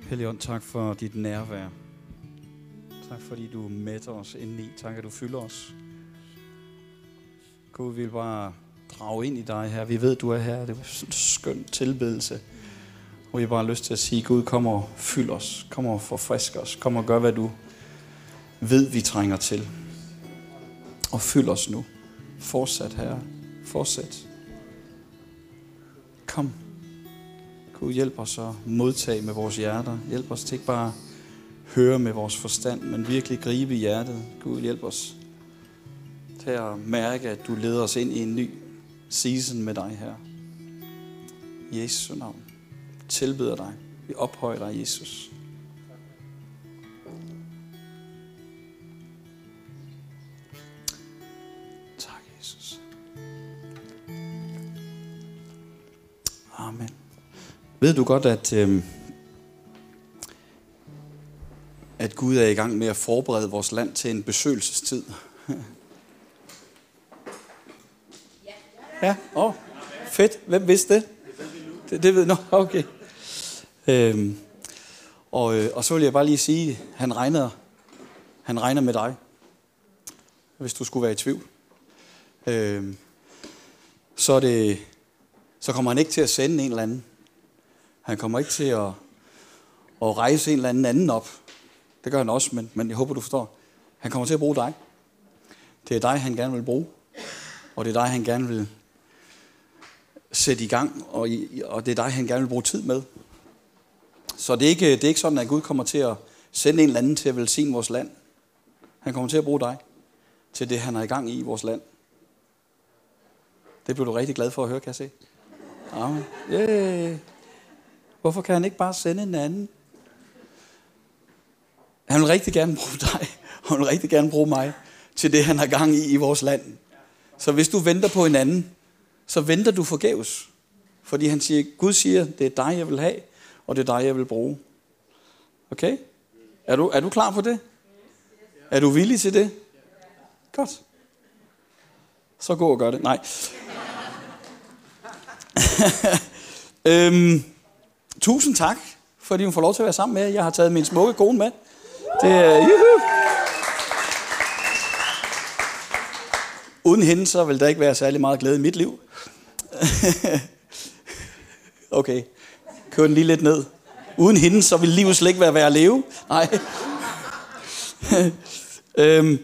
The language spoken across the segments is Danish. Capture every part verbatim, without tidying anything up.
Helligånd, tak for dit nærvær. Tak fordi du mætter os indeni. Tak at du fylder os. Gud, vi vil bare drage ind i dig her. Vi ved, du er her. Det er sådan en skøn tilbedelse. Og vi har bare lyst til at sige, Gud, kom og fyld os. Kom og forfrisk os. Kom og gør, hvad du ved, vi trænger til. Og fyld os nu. Fortsæt, Herre. Fortsæt. Kom. Gud, hjælp os at modtage med vores hjerter. Hjælp os til ikke bare høre med vores forstand, men virkelig gribe i hjertet. Gud, hjælp os til at mærke, at du leder os ind i en ny season med dig her. I Jesu navn. Tilbeder dig. Vi ophøjer dig, Jesus. Tak, Jesus. Amen. Ved du godt, at, øh, at Gud er i gang med at forberede vores land til en besøgelsestid? Ja, åh, oh, fedt. Hvem vidste det? Det, det ved jeg. Okay. Øhm, og, øh, og så vil jeg bare lige sige, han regner, han regner med dig, hvis du skulle være i tvivl. Øhm, så, er det, så kommer han ikke til at sende en eller anden. Han kommer ikke til at, at rejse en eller anden anden op. Det gør han også, men, men jeg håber, du forstår. Han kommer til at bruge dig. Det er dig, han gerne vil bruge. Og det er dig, han gerne vil sætte i gang. Og, og det er dig, han gerne vil bruge tid med. Så det er, ikke, det er ikke sådan, at Gud kommer til at sende en eller anden til at velsigne vores land. Han kommer til at bruge dig til det, han er i gang i i vores land. Det bliver du rigtig glad for at høre, kan jeg se. Amen. Yeah. Hvorfor kan han ikke bare sende en anden? Han vil rigtig gerne bruge dig, og han vil rigtig gerne bruge mig til det, han har gang i i vores land. Så hvis du venter på en anden, så venter du forgæves. Fordi han siger, Gud siger, det er dig, jeg vil have, og det er dig, jeg vil bruge. Okay? Er du, er du klar på det? Er du villig til det? Godt. Så gå og gør det. Nej. øhm, tusind tak, fordi hun får lov til at være sammen med jer. Jeg har taget min smukke kone med. Det er juhu. Uden hende, så vil der ikke være særlig meget glæde i mit liv. Okay, kør den lige lidt ned. Uden hende, så vil livet slet ikke være værd at leve. Nej. øhm.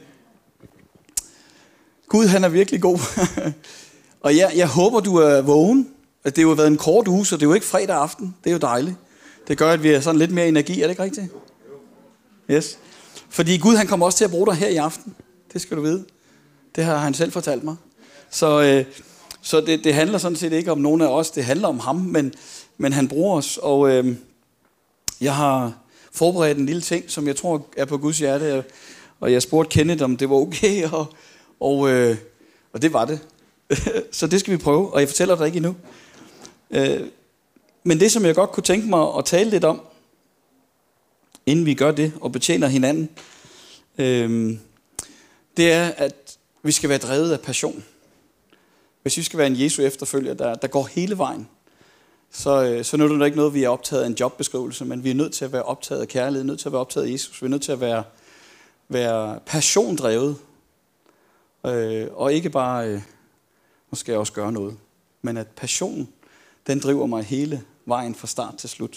Gud, han er virkelig god. Og jeg, jeg håber, du er vågen. Det har jo været en kort uge, så det er jo ikke fredag aften. Det er jo dejligt. Det gør, at vi har sådan lidt mere energi. Er det ikke rigtigt? Yes. Fordi Gud, han kommer også til at bruge dig her i aften. Det skal du vide. Det har han selv fortalt mig. Så, øh, så det, det handler sådan set ikke om nogen af os. Det handler om ham, men, men han bruger os. Og øh, jeg har forberedt en lille ting, som jeg tror er på Guds hjerte. Og jeg spurgte Kenneth, om det var okay. Og, og, øh, og det var det. Så det skal vi prøve. Og jeg fortæller dig ikke endnu. Øh, men det, som jeg godt kunne tænke mig at tale lidt om, inden vi gør det og betjener hinanden, øh, det er, at vi skal være drevet af passion. Hvis vi skal være en Jesu efterfølger, der, der går hele vejen, så, øh, så nytter det ikke noget, vi er optaget af en jobbeskrivelse, men vi er nødt til at være optaget af kærlighed, nødt til at være optaget af Jesus. Vi er nødt til at være, være passiondrevet, øh, og ikke bare, øh, nu skal jeg også gøre noget, men at passion, den driver mig hele vejen fra start til slut.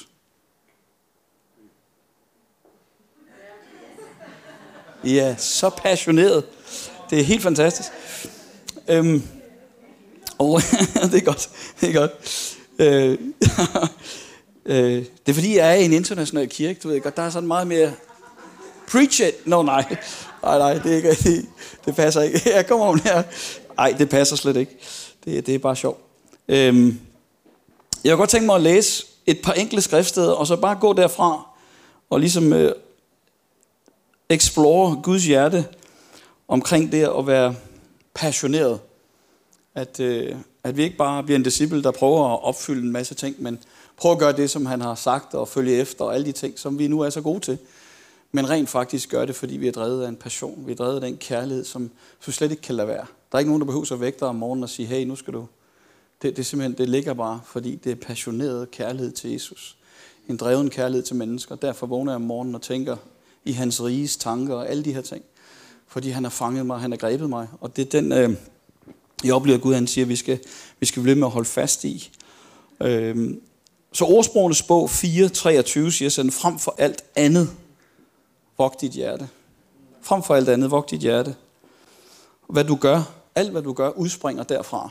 Ja, så passioneret. Det er helt fantastisk. Øhm, og det er godt. Det er godt. Øh, øh, det er fordi, jeg er i en international kirke, du ved godt. Der er sådan meget mere preach it. Nå, no, nej. Nej, nej, det er ikke det, det passer ikke. Jeg kommer om her. Nej, det passer slet ikke. Det, det er bare sjovt. Øhm, jeg vil godt tænke mig at læse et par enkelte skriftsteder, og så bare gå derfra og ligesom øh, explore Guds hjerte omkring det at være passioneret. At, øh, at vi ikke bare bliver en disciple, der prøver at opfylde en masse ting, men prøver at gøre det, som han har sagt, og følge efter, og alle de ting, som vi nu er så gode til. Men rent faktisk gør det, fordi vi er drevet af en passion. Vi er drevet af den kærlighed, som du slet ikke kan lade være. Der er ikke nogen, der behøver at vække dig om morgenen og sige, hey, nu skal du... Det, det er simpelthen, det ligger bare, fordi det er passioneret kærlighed til Jesus. En dreven kærlighed til mennesker. Derfor vågner jeg om morgenen og tænker i hans riges tanker og alle de her ting. Fordi han har fanget mig, han har grebet mig. Og det er den, øh, jeg oplever, at Gud han siger, at vi skal, vi skal blive med at holde fast i. Øh, så ordsprogenes bog fire treogtyve siger sådan, frem for alt andet, vogt dit hjerte. Frem for alt andet, vogt dit hjerte. Hvad du gør, alt hvad du gør, udspringer derfra.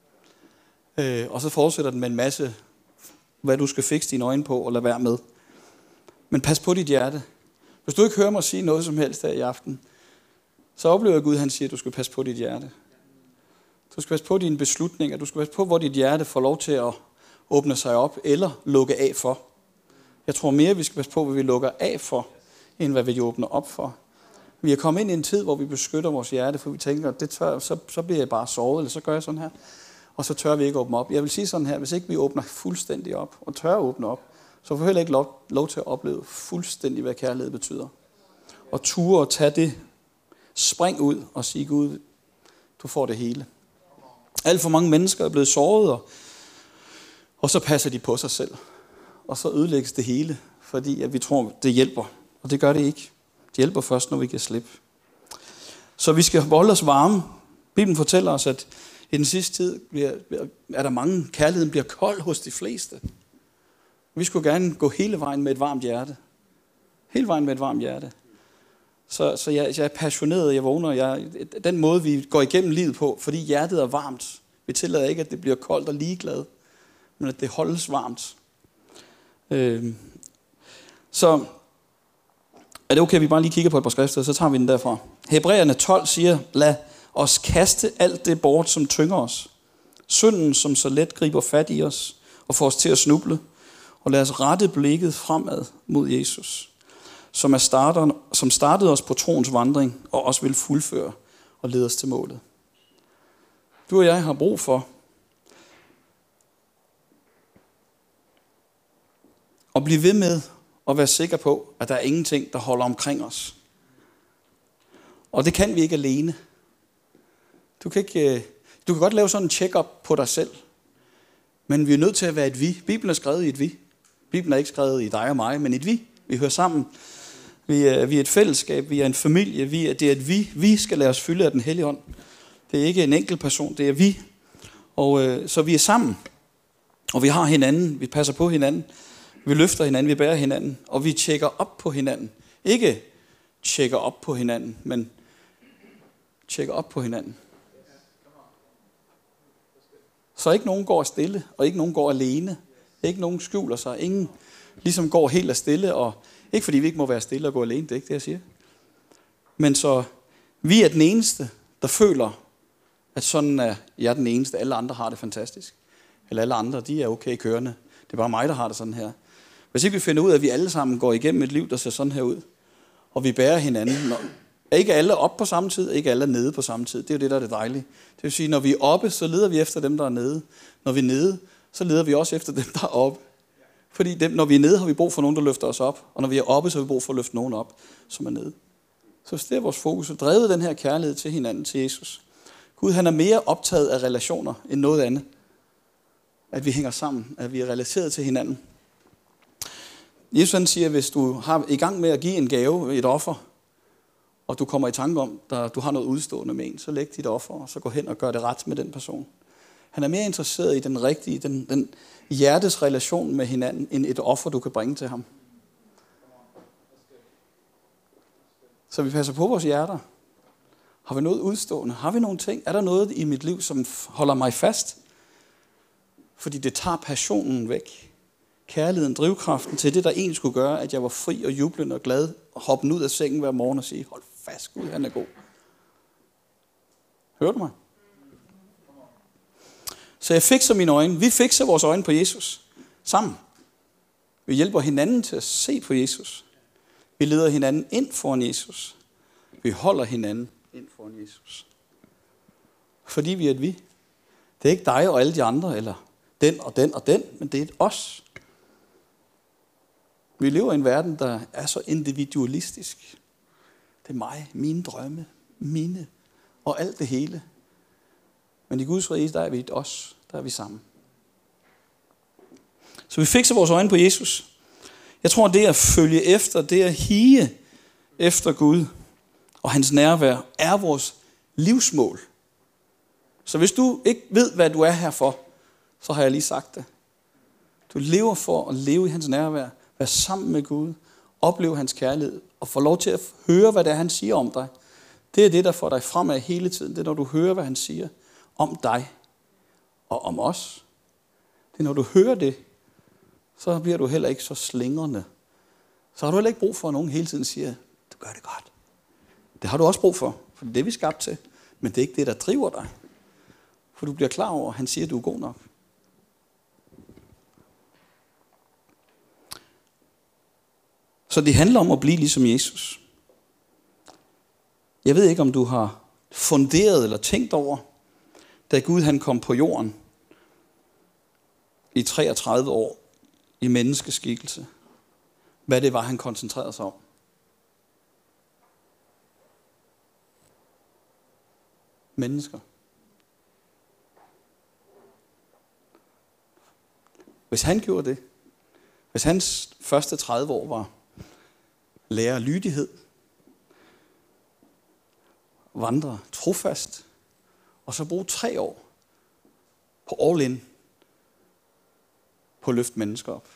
Øh, og så fortsætter den med en masse, hvad du skal fikse dine øjne på og lade være med. Men pas på dit hjerte. Hvis du ikke hører mig sige noget som helst her i aften, så oplever jeg Gud, han siger, at du skal passe på dit hjerte. Du skal passe på dine beslutninger. Du skal passe på, hvor dit hjerte får lov til at åbne sig op eller lukke af for. Jeg tror mere, vi skal passe på, hvad vi lukker af for, end hvad vi åbner op for. Vi er kommet ind i en tid, hvor vi beskytter vores hjerte, for vi tænker, at det tør, så, så bliver jeg bare såret, eller så gør jeg sådan her. Og så tør vi ikke åbne op. Jeg vil sige sådan her, hvis ikke vi åbner fuldstændig op, og tør at åbne op, så får vi heller ikke lov, lov til at opleve fuldstændig, hvad kærlighed betyder. Og ture og tage det, spring ud og sige, Gud, du får det hele. Alt for mange mennesker er blevet såret, og, og så passer de på sig selv. Og så ødelægges det hele, fordi at vi tror, det hjælper. Og det gør det ikke. Det hjælper først, når vi kan slippe. Så vi skal holde os varme. Bibelen fortæller os, at i den sidste tid bliver, er der mange, kærligheden bliver kold hos de fleste. Vi skulle gerne gå hele vejen med et varmt hjerte. Hele vejen med et varmt hjerte. Så, så jeg, jeg er passioneret, jeg vågner. Jeg, den måde, vi går igennem livet på, fordi hjertet er varmt. Vi tillader ikke, at det bliver koldt og ligeglad, men at det holdes varmt. Øh, så er det okay, at vi bare lige kigger på et par skrifter, så tager vi den derfra. Hebræerne tolv siger, lad os kaste alt det bort, som tynger os. Synden, som så let griber fat i os og får os til at snuble. Og lad os rette blikket fremad mod Jesus, som, er starteren, som startede os på troens vandring og også vil fuldføre og lede os til målet. Du og jeg har brug for at blive ved med at være sikker på, at der er ingenting, der holder omkring os. Og det kan vi ikke alene. Du kan, ikke, du kan godt lave sådan en check-up på dig selv, men vi er nødt til at være et vi. Bibelen er skrevet i et vi. Bibelen er ikke skrevet i dig og mig, men et vi. Vi hører sammen. Vi er, vi er et fællesskab, vi er en familie, vi er, det er et vi. Vi skal lade os fylde af den hellige ånd. Det er ikke en enkelt person, det er vi. Og øh, så vi er sammen, og vi har hinanden, vi passer på hinanden, vi løfter hinanden, vi bærer hinanden, og vi tjekker op på hinanden. Ikke tjekker op på hinanden, men tjekker op på hinanden. Så ikke nogen går stille, og ikke nogen går alene. Ikke nogen skjuler sig. Ingen ligesom går helt af stille. Og ikke fordi vi ikke må være stille og gå alene, det er ikke det, jeg siger. Men så vi er den eneste, der føler, at sådan er jeg den eneste. Alle andre har det fantastisk. Eller alle andre, de er okay kørende. Det er bare mig, der har det sådan her. Hvis ikke vi finder ud af, at vi alle sammen går igennem et liv, der ser sådan her ud, og vi bærer hinanden. Er ikke alle op på samme tid, ikke alle er nede på samme tid. Det er jo det, der er det dejlige. Det vil sige, når vi er oppe, så leder vi efter dem, der er nede. Når vi er nede, så leder vi også efter dem, der er oppe. Fordi dem, når vi er nede, har vi brug for nogen, der løfter os op. Og når vi er oppe, så har vi brug for at løfte nogen op, som er nede. Så det er vores fokus. Og drevet den her kærlighed til hinanden, til Jesus. Gud, han er mere optaget af relationer end noget andet. At vi hænger sammen, at vi er relateret til hinanden. Jesus han siger, at hvis du har i gang med at give en gave, et offer, og du kommer i tanke om, at du har noget udstående med en, så læg dit offer, og så gå hen og gør det ret med den person. Han er mere interesseret i den rigtige, den, den hjertes relation med hinanden, end et offer, du kan bringe til ham. Så vi passer på vores hjerter. Har vi noget udstående? Har vi nogle ting? Er der noget i mit liv, som holder mig fast? Fordi det tager passionen væk. Kærligheden, drivkraften til det, der egentlig skulle gøre, at jeg var fri og jublende og glad, og hoppen ud af sengen hver morgen og sige, hold fast, Gud, han er god. Hører du mig? Så jeg fikser mine øjne. Vi fikser vores øjne på Jesus. Sammen. Vi hjælper hinanden til at se på Jesus. Vi leder hinanden ind foran Jesus. Vi holder hinanden ind foran Jesus. Fordi vi er et vi. Det er ikke dig og alle de andre, eller den og den og den, men det er et os. Vi lever i en verden, der er så individualistisk. Det er mig, mine drømme, mine og alt det hele. Men i Guds rige, der er vi et os. Der er vi sammen. Så vi fikser vores øjne på Jesus. Jeg tror, det at følge efter, det at hige efter Gud og hans nærvær, er vores livsmål. Så hvis du ikke ved, hvad du er her for, så har jeg lige sagt det. Du lever for at leve i hans nærvær, være sammen med Gud, opleve hans kærlighed og få lov til at høre, hvad det er, han siger om dig. Det er det, der får dig fremad hele tiden. Det er, når du hører, hvad han siger om dig og om os. Det er, når du hører det, så bliver du heller ikke så slingrende. Så har du heller ikke brug for, at nogen hele tiden siger, du gør det godt. Det har du også brug for, for det er det, vi er skabt til. Men det er ikke det, der driver dig. For du bliver klar over, at han siger, at du er god nok. Så det handler om at blive ligesom Jesus. Jeg ved ikke, om du har funderet eller tænkt over, da Gud han kom på jorden i treogtredive år i menneskeskikkelse, hvad det var, han koncentrerede sig om. Mennesker. Hvis han gjorde det, hvis hans første tredive år var lære lydighed, vandre trofast, og så bruge tre år på all in, på at løfte mennesker op.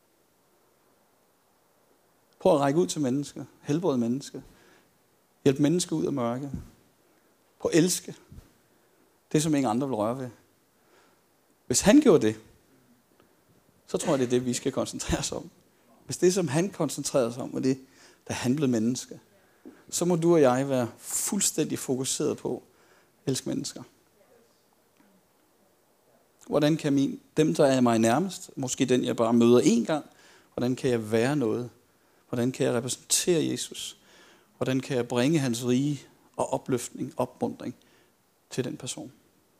På at række ud til mennesker, helbrede mennesker, hjælpe mennesker ud af mørket, på at elske det, som ingen andre vil røre ved. Hvis han gjorde det, så tror jeg, det er det, vi skal koncentrere os om. Hvis det, som han koncentrerede sig om, var det, der han blev menneske, så må du og jeg være fuldstændig fokuseret på at elske mennesker. Hvordan kan min, dem, der er mig nærmest, måske den, jeg bare møder én gang, hvordan kan jeg være noget? Hvordan kan jeg repræsentere Jesus? Hvordan kan jeg bringe hans rige og opløftning, opmuntring til den person?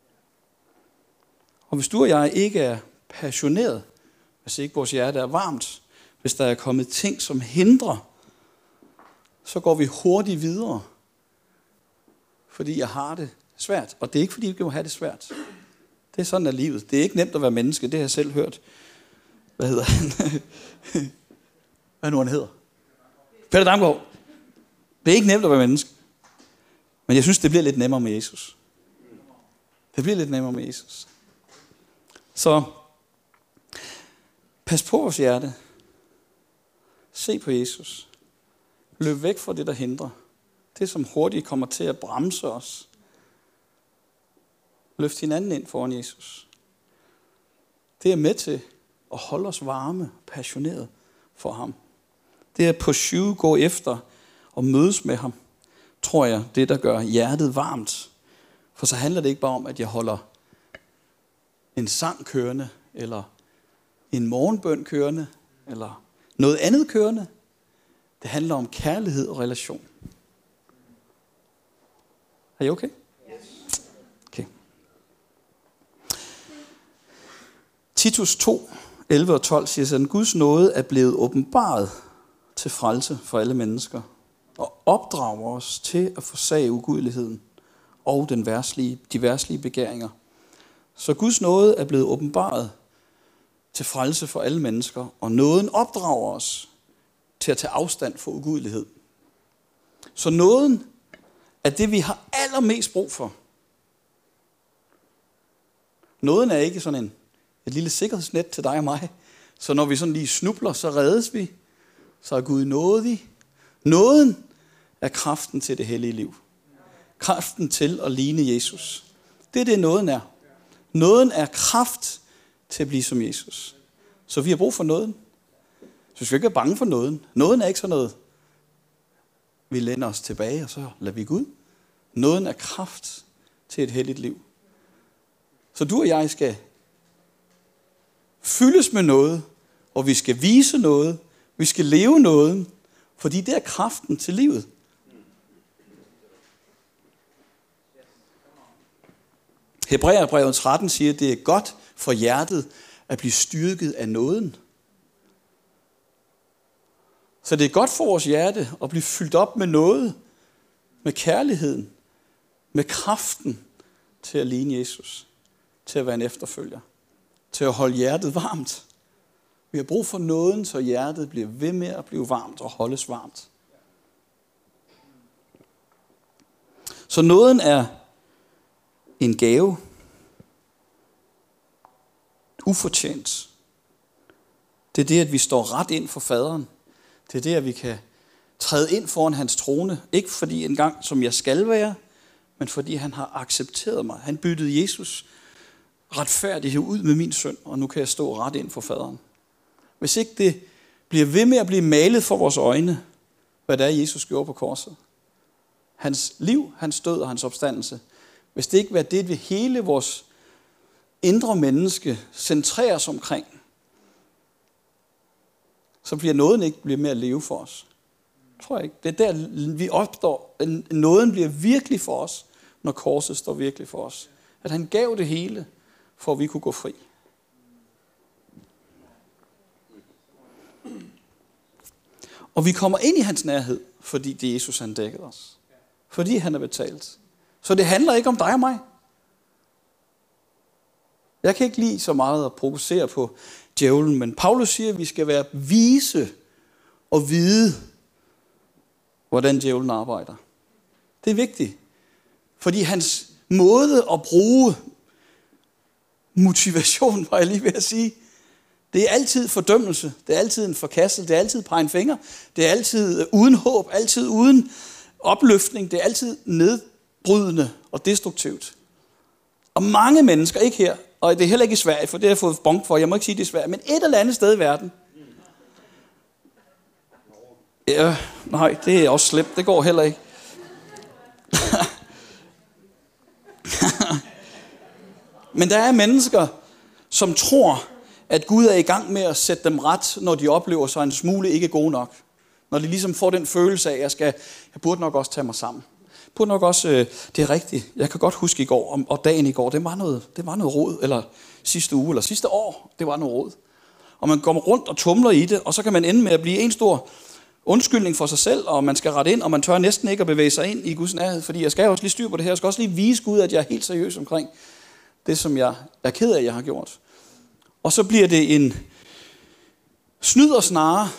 Og hvis du og jeg ikke er passioneret, hvis ikke vores hjerte er varmt, hvis der er kommet ting, som hindrer, så går vi hurtigt videre, fordi jeg har det svært. Og det er ikke, fordi vi må have det svært. Det er sådan, at livet. Det er ikke nemt at være menneske, det har jeg selv hørt. Hvad hedder han? Hvad nu han hedder? Peter Damgaard. Det er ikke nemt at være menneske. Men jeg synes, det bliver lidt nemmere med Jesus. Det bliver lidt nemmere med Jesus. Så pas på vores hjerte. Se på Jesus. Løb væk fra det, der hindrer. Det, som hurtigt kommer til at bremse os. Løft hinanden ind foran Jesus. Det er med til at holde os varme, passioneret for ham. Det er at pursue, gå efter og mødes med ham, tror jeg, det der gør hjertet varmt. For så handler det ikke bare om, at jeg holder en sang kørende, eller en morgenbøn kørende, eller noget andet kørende. Det handler om kærlighed og relation. Er I okay? Okay. Titus to, elleve og tolv siger sådan, Guds nåde er blevet åbenbaret til frelse for alle mennesker, og opdrager os til at forsage ugudeligheden og den værslige, de værslige begæringer. Så Guds nåde er blevet åbenbaret til frelse for alle mennesker, og nåden opdrager os til at tage afstand fra ugudelighed. Så nåden er det, vi har allermest brug for. Nåden er ikke sådan en, et lille sikkerhedsnet til dig og mig, så når vi sådan lige snubler, så reddes vi. Så er Gud nådig. Nåden er kraften til det hellige liv. Kraften til at ligne Jesus. Det er det, nåden er. Nåden er kraft til at blive som Jesus. Så vi har brug for nåden. Så vi skal ikke være bange for nåden. Nåden er ikke sådan noget, vi læner os tilbage, og så lader vi Gud. Nåden er kraft til et helligt liv. Så du og jeg skal fyldes med noget, og vi skal vise noget, vi skal leve noget, fordi det er kraften til livet. Hebræerbrevet tretten siger, at det er godt for hjertet at blive styrket af nåden. Så det er godt for vores hjerte at blive fyldt op med noget, med kærligheden, med kraften til at ligne Jesus, til at være en efterfølger, til at holde hjertet varmt. Vi har brug for nåden, så hjertet bliver ved med at blive varmt og holdes varmt. Så nåden er en gave. Ufortjent. Det er det, at vi står ret ind for faderen. Det er det, at vi kan træde ind foran hans trone. Ikke fordi engang, som jeg skal være, men fordi han har accepteret mig. Han byttede Jesus retfærdighed ud med min synd, og nu kan jeg stå ret ind for faderen. Hvis ikke det bliver ved med at blive malet for vores øjne, hvad det er, Jesus gjorde på korset. Hans liv, hans død og hans opstandelse. Hvis det ikke var det, vi hele vores indre menneske centrerer sig omkring, så bliver nåden ikke bliver mere at leve for os. Tror jeg ikke. Det er der, vi opstår. Nåden bliver virkelig for os, når korset står virkelig for os. At han gav det hele, for at vi kunne gå fri. Og vi kommer ind i hans nærhed, fordi det er Jesus, han dækkede os. Fordi han er betalt. Så det handler ikke om dig og mig. Jeg kan ikke lide så meget at provokere på djævlen, men Paulus siger, at vi skal være vise og vide, hvordan djævlen arbejder. Det er vigtigt, fordi hans måde at bruge motivation, var jeg lige ved at sige, det er altid fordømmelse, det er altid en forkastelse, det er altid pege en finger, det er altid uden håb, altid uden opløftning, det er altid nedbrydende og destruktivt. Og mange mennesker, ikke her, og det er heller ikke i Sverige, for det har jeg fået bonk for, jeg må ikke sige det i Sverige, men et eller andet sted i verden. Ja, nej, det er også slemt, det går heller ikke. Men der er mennesker, som tror, at Gud er i gang med at sætte dem ret, når de oplever sig en smule ikke gode nok. Når de ligesom får den følelse af, at jeg, skal, jeg burde nok også tage mig sammen. Jeg burde nok også, øh, det er rigtigt, jeg kan godt huske i går, og, og dagen i går, det var, noget, det var noget rod, eller sidste uge, eller sidste år, det var noget rod. Og man går rundt og tumler i det, og så kan man ende med at blive en stor undskyldning for sig selv, og man skal rette ind, og man tør næsten ikke at bevæge sig ind i Guds nærhed, fordi jeg skal jo også lige styr på det her, jeg skal også lige vise Gud, at jeg er helt seriøs omkring det, som jeg er ked af, jeg har gjort. Og så bliver det en snyd og snare,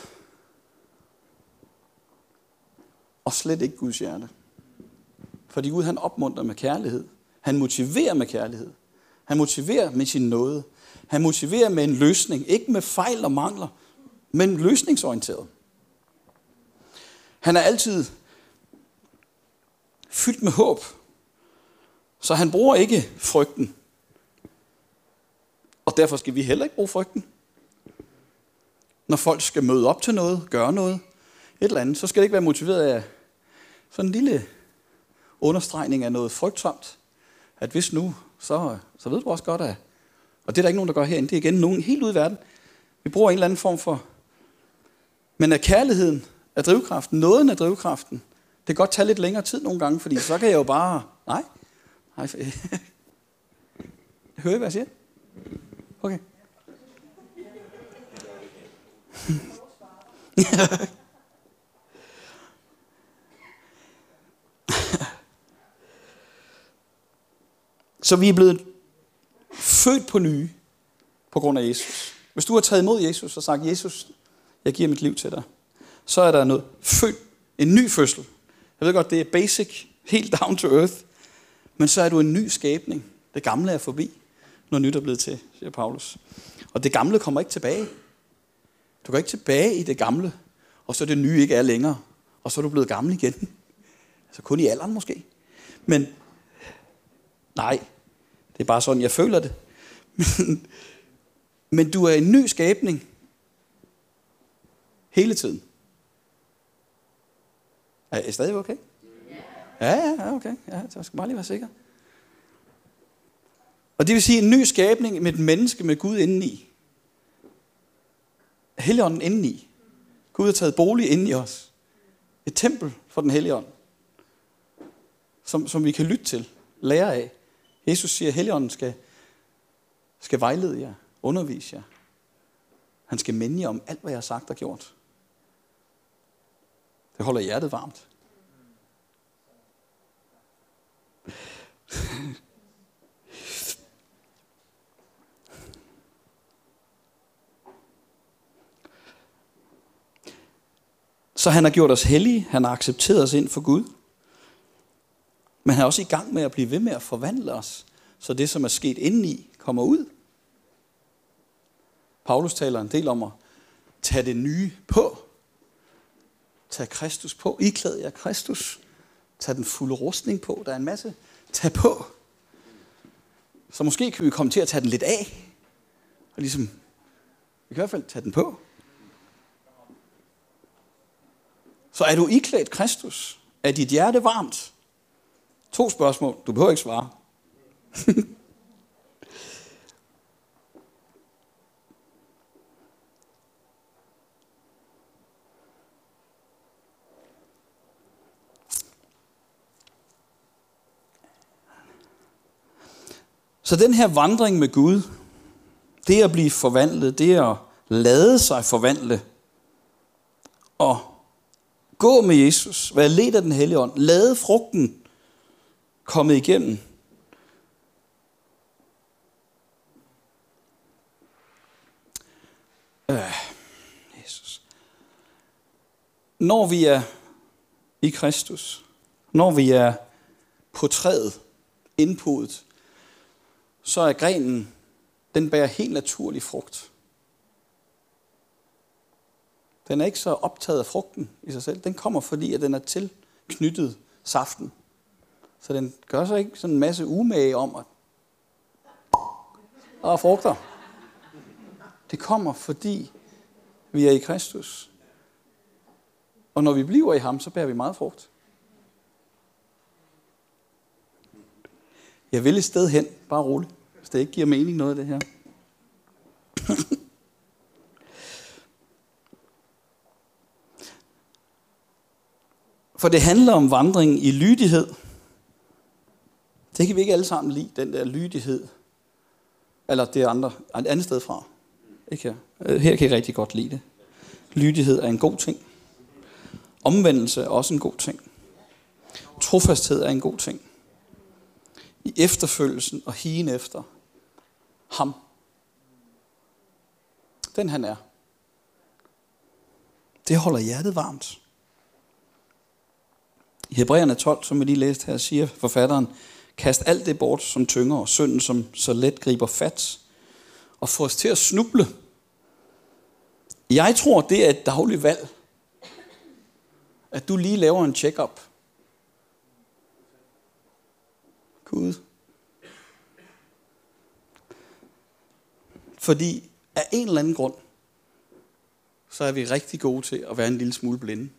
og slet ikke Guds hjerte. Fordi Gud, han opmuntrer med kærlighed. Han motiverer med kærlighed. Han motiverer med sin nåde. Han motiverer med en løsning. Ikke med fejl og mangler, men løsningsorienteret. Han er altid fyldt med håb. Så han bruger ikke frygten. Og derfor skal vi heller ikke bruge frygten. Når folk skal møde op til noget, gøre noget, et eller andet, så skal det ikke være motiveret af sådan en lille understregning af noget frygtsomt. At hvis nu, så, så ved du også godt, at... Og det er der ikke nogen, der gør herinde. Det er igen nogen helt ude i verden. Vi bruger en eller anden form for... Men af kærligheden, af drivkraften, nåden af drivkraften, det kan godt tage lidt længere tid nogle gange, fordi så kan jeg jo bare... Nej. Nej. Hører I, hvad jeg siger? Okay. Så vi er blevet født på nye på grund af Jesus. Hvis du har taget imod Jesus og sagt, Jesus, jeg giver mit liv til dig, så er der noget født, en ny fødsel. Jeg ved godt, det er basic, helt down to earth, men så er du en ny skabning. Det gamle er forbi, når nyt er blevet til, siger Paulus. Og det gamle kommer ikke tilbage. Du går ikke tilbage i det gamle, og så det nye ikke er længere, og så er du blevet gammel igen. Altså kun i alderen måske. Men nej, det er bare sådan, jeg føler det. Men, men du er en ny skabning hele tiden. Er I stadig okay? Ja, ja, ja, okay. Ja, jeg skal bare lige være sikker. Og det vil sige en ny skabning med et menneske med Gud indeni. Helligånden indeni. Gud har taget bolig inde i os. Et tempel for den Helligånd. Som, som vi kan lytte til, lære af. Jesus siger, at Helligånden skal, skal vejlede jer, undervise jer. Han skal minde jer om alt, hvad jeg har sagt og gjort. Det holder hjertet varmt. Så han har gjort os hellige, han har accepteret os ind for Gud. Men han er også i gang med at blive ved med at forvandle os, så det, som er sket indeni, kommer ud. Paulus taler en del om at tage det nye på. Tag Kristus på. Iklæd jer Kristus. Tag den fulde rustning på. Der er en masse. Tag på. Så måske kan vi komme til at tage den lidt af. Og ligesom, vi kan i hvert fald tage den på. Så er du iklædt Kristus? Er dit hjerte varmt? To spørgsmål. Du behøver ikke svare. Så den her vandring med Gud, det at blive forvandlet, det at lade sig forvandle, og gå med Jesus, være ledt af den hellige ånd, lade frugten komme igennem. Øh, Jesus. Når vi er i Kristus, når vi er på træet, indpodet, så er grenen, den bærer helt naturlig frugt. Den er ikke så optaget af frugten i sig selv. Den kommer, fordi at den er tilknyttet saften. Så den gør sig ikke sådan en masse umage om, at der er frugter. Det kommer, fordi vi er i Kristus. Og når vi bliver i ham, så bærer vi meget frugt. Jeg vil et sted hen, bare roligt, hvis det ikke giver mening noget af det her. For det handler om vandring i lydighed. Det kan vi ikke alle sammen lide, den der lydighed. Eller det er andre, et andet sted fra. Ikke her. Her kan jeg rigtig godt lide det. Lydighed er en god ting. Omvendelse er også en god ting. Trofasthed er en god ting. I efterfølgelsen og higen efter ham. Den han er. Det holder hjertet varmt. I Hebræerne tolv, som vi lige læste her, siger forfatteren, kast alt det bort, som tynger, og synden, som så let griber fat, og få os til at snuble. Jeg tror, det er et dagligt valg, at du lige laver en check-up. Gud. Fordi af en eller anden grund, så er vi rigtig gode til at være en lille smule blinde.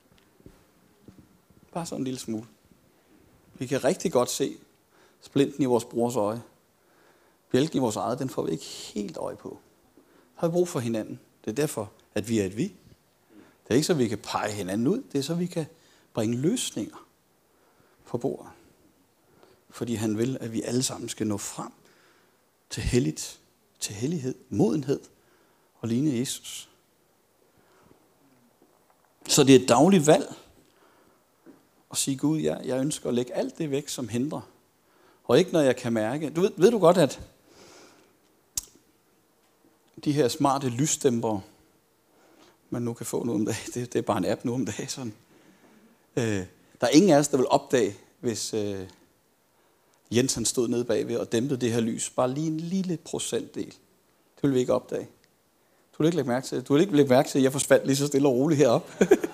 Bare sådan en lille smule. Vi kan rigtig godt se splinten i vores brors øje. Bjælken i vores eget, den får vi ikke helt øje på. Har vi brug for hinanden. Det er derfor, at vi er et vi. Det er ikke så, vi kan pege hinanden ud. Det er så, vi kan bringe løsninger på bordet. Fordi han vil, at vi alle sammen skal nå frem til helligt, til hellighed, modenhed og ligne Jesus. Så det er et dagligt valg at sige, Gud, ja, jeg ønsker at lægge alt det væk, som hindrer. Og ikke når jeg kan mærke. Du ved, ved du godt, at de her smarte lysdæmpere, man nu kan få nu om dagen, det, det er bare en app nu om dagen. Sådan. Øh, der er ingen af os, der vil opdage, hvis øh, Jens han stod nede bagved og dæmpede det her lys. Bare lige en lille procentdel. Det vil vi ikke opdage. Du vil ikke lægge mærke til det. Du vil ikke lægge mærke til, at jeg forsvandt lige så stille og roligt herop.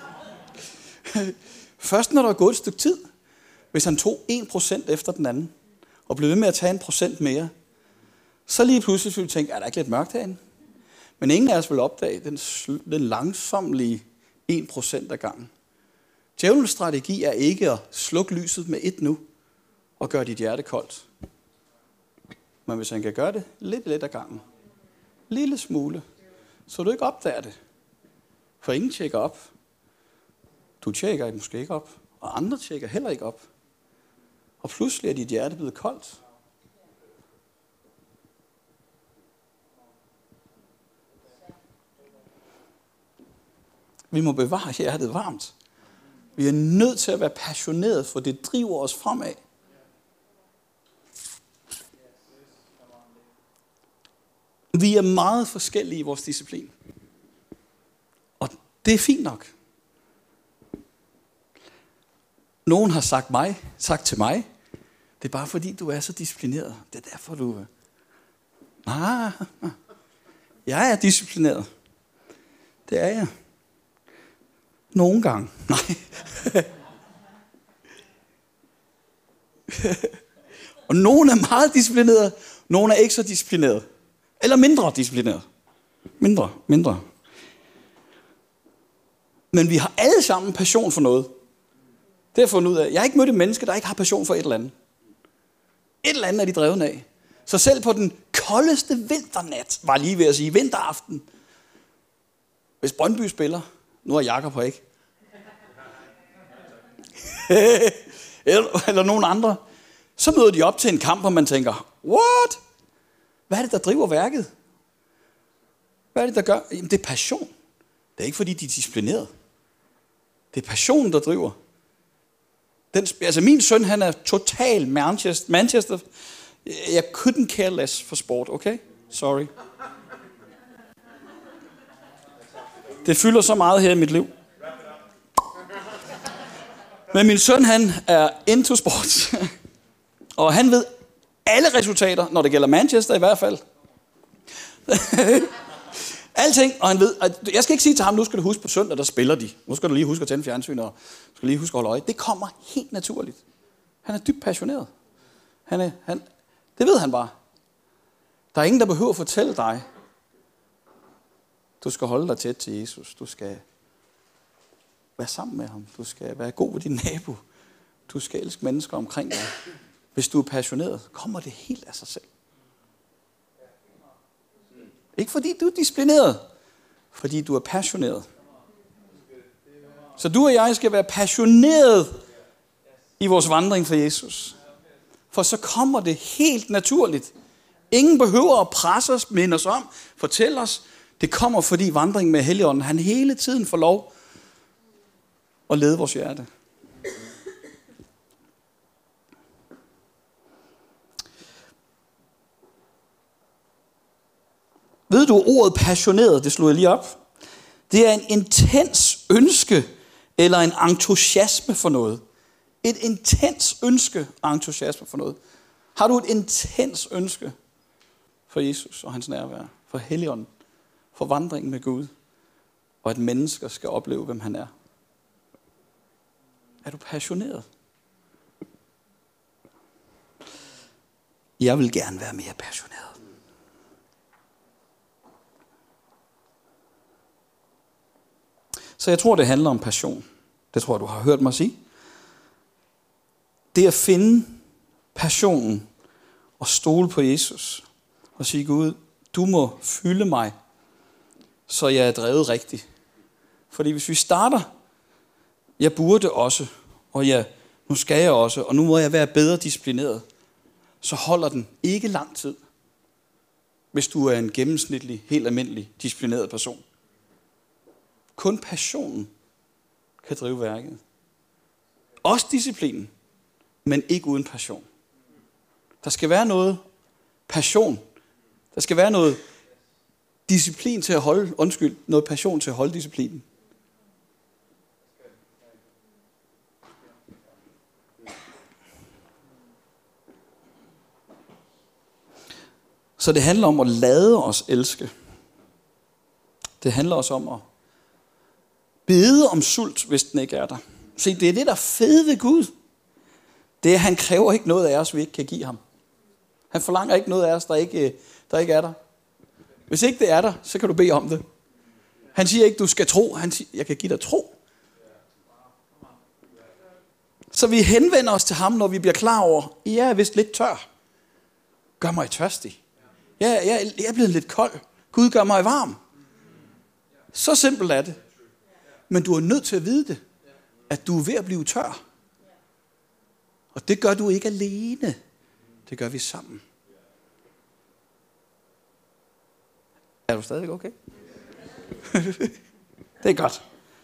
Først når der er gået et stykke tid, hvis han tog en procent efter den anden, og blev ved med at tage en procent mere, så lige pludselig ville vi tænke, er der ikke lidt mørkt herinde? Men ingen af os vil opdage den, den langsomlige en procent af gangen. Djævelens strategi er ikke at slukke lyset med et nu, og gøre dit hjerte koldt. Men hvis han kan gøre det lidt lidt af gangen, lille smule, så du ikke opdager det. For ingen tjekker op. Du tjekker måske ikke op, og andre tjekker heller ikke op. Og pludselig er dit hjerte blevet koldt. Vi må bevare hjertet varmt. Vi er nødt til at være passioneret, for det driver os fremad. Vi er meget forskellige i vores disciplin. Og det er fint nok. Nogen har sagt mig, sagt til mig, det er bare fordi, du er så disciplineret. Det er derfor, du... Nej, jeg er disciplineret. Det er jeg. Nogle gange. Nej. Og nogen er meget disciplineret, nogen er ikke så disciplineret. Eller mindre disciplineret. Mindre, mindre. Men vi har alle sammen passion for noget. Det har jeg fundet ud af. Jeg har ikke mødt et menneske, der ikke har passion for et eller andet. Et eller andet er de drevet af. Så selv på den koldeste vinternat, var lige ved at sige vinteraften, hvis Brøndby spiller, nu er Jakob på ikke, eller, eller nogen andre, så møder de op til en kamp, og man tænker, what? Hvad er det, der driver værket? Hvad er det, der gør? Jamen, det er passion. Det er ikke, fordi de er disciplineret. Det er passionen, der driver. Den, altså, min søn, han er total Manchester. Manchester. Jeg couldn't care less for sport, okay? Sorry. Det fylder så meget her i mit liv. Men min søn, han er into sports. Og han ved alle resultater, når det gælder Manchester i hvert fald. Alting, og han ved, at jeg skal ikke sige til ham, nu skal du huske på søndag, der spiller de. Nu skal du lige huske at tænde fjernsyn, og du skal lige huske at holde øje. Det kommer helt naturligt. Han er dybt passioneret. Han er, han, det ved han bare. Der er ingen, der behøver at fortælle dig, du skal holde dig tæt til Jesus. Du skal være sammen med ham. Du skal være god ved din nabo. Du skal elske mennesker omkring dig. Hvis du er passioneret, kommer det helt af sig selv. Ikke fordi du er disciplineret, fordi du er passioneret. Så du og jeg skal være passioneret i vores vandring for Jesus. For så kommer det helt naturligt. Ingen behøver at presse os, minde os om, fortælle os. Det kommer, fordi vandringen med Helligånden, han hele tiden får lov at lede vores hjerte. Ved du, ordet passioneret, det slog jeg lige op. Det er en intens ønske eller en entusiasme for noget. Et intens ønske og entusiasme for noget. Har du et intens ønske for Jesus og hans nærvær, for Helligånden, for vandringen med Gud, og at mennesker skal opleve, hvem han er? Er du passioneret? Jeg vil gerne være mere passioneret. Så jeg tror, det handler om passion. Det tror jeg, du har hørt mig sige. Det at finde passionen og stole på Jesus og sige, Gud, du må fylde mig, så jeg er drevet rigtigt. Fordi hvis vi starter, jeg burde også, og jeg, nu skal jeg også, og nu må jeg være bedre disciplineret, så holder den ikke lang tid, hvis du er en gennemsnitlig, helt almindelig, disciplineret person. Kun passionen kan drive værket. Også disciplinen, men ikke uden passion. Der skal være noget passion. Der skal være noget disciplin til at holde, undskyld, noget passion til at holde disciplinen. Så det handler om at lade os elske. Det handler også om at bede om sult, hvis den ikke er der. Se, det er det, der er fede ved Gud. Det er, han kræver ikke noget af os, vi ikke kan give ham. Han forlanger ikke noget af os, der ikke, der ikke er der. Hvis ikke det er der, så kan du bede om det. Han siger ikke, du skal tro. Han siger, jeg kan give dig tro. Så vi henvender os til ham, når vi bliver klar over, jeg er vist lidt tør. Gør mig tørstig. Jeg, jeg, jeg er blevet lidt kold. Gud gør mig varm. Så simpelt er det. Men du er nødt til at vide det, at du er ved at blive tør. Og det gør du ikke alene. Det gør vi sammen. Er du stadig okay? Det er godt.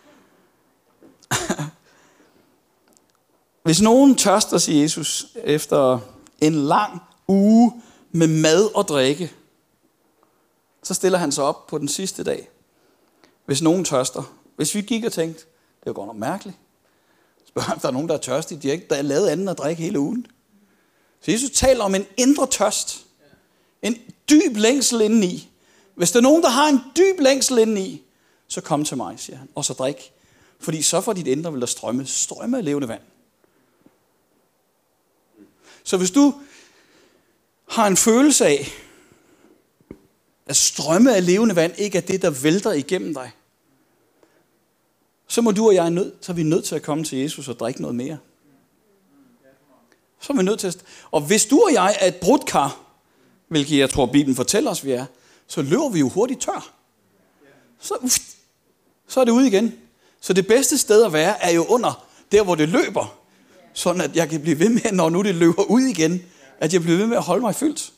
Hvis nogen tørster, siger Jesus, efter en lang uge med mad og drikke, så stiller han sig op på den sidste dag. Hvis nogen tørster. Hvis vi gik og tænkte, det er godt nok mærkeligt. Spørg om der er nogen, der er tørstige. De har ikke der er lavet andet at drikke hele ugen. Så Jesus taler om en indre tørst. En dyb længsel indeni. Hvis der er nogen, der har en dyb længsel indeni, så kom til mig, siger han, og så drik. Fordi så for dit indre vil der strømme, strømme af levende vand. Så hvis du har en følelse af, at strømme af levende vand ikke er det, der vælter igennem dig, så må du og jeg nød, så er vi nødt til at komme til Jesus og drikke noget mere. Så er vi nødt til at... Og hvis du og jeg er et brudt kar, hvilket jeg tror, Bibelen fortæller os, vi er, så løber vi jo hurtigt tør. Så, så er det ude igen. Så det bedste sted at være, er jo under der, hvor det løber. Sådan at jeg kan blive ved med, når nu det løber ud igen, at jeg bliver ved med at holde mig fyldt.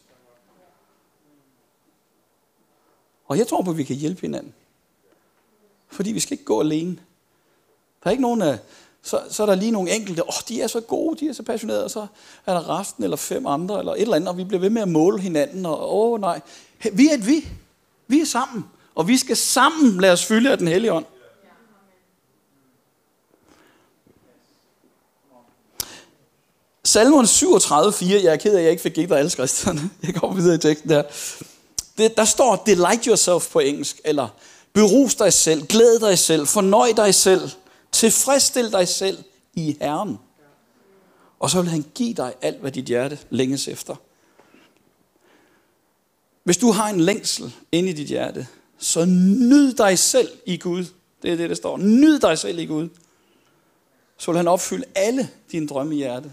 Og jeg tror på, at vi kan hjælpe hinanden. Fordi vi skal ikke gå alene. Der er ikke nogen af... Så, så er der lige nogle enkelte, åh, oh, de er så gode, de er så passionerede, og så er der resten, eller fem andre, eller et eller andet, og vi bliver ved med at måle hinanden, og åh oh, nej. Vi er et vi. Vi er sammen, og vi skal sammen lade os fylde af den hellige ånd. Salmerne syvogtredive fire, jeg er ked af, at jeg ikke fik givet dig alle skrifterne. Jeg går videre i teksten der. Det, der står, delight yourself på engelsk, eller berus dig selv, glæd dig selv, fornøj dig selv, tilfredsstil dig selv i Herren. Og så vil han give dig alt, hvad dit hjerte længes efter. Hvis du har en længsel inde i dit hjerte, så nyd dig selv i Gud. Det er det, der står. Nyd dig selv i Gud. Så vil han opfylde alle dine drømme i hjertet.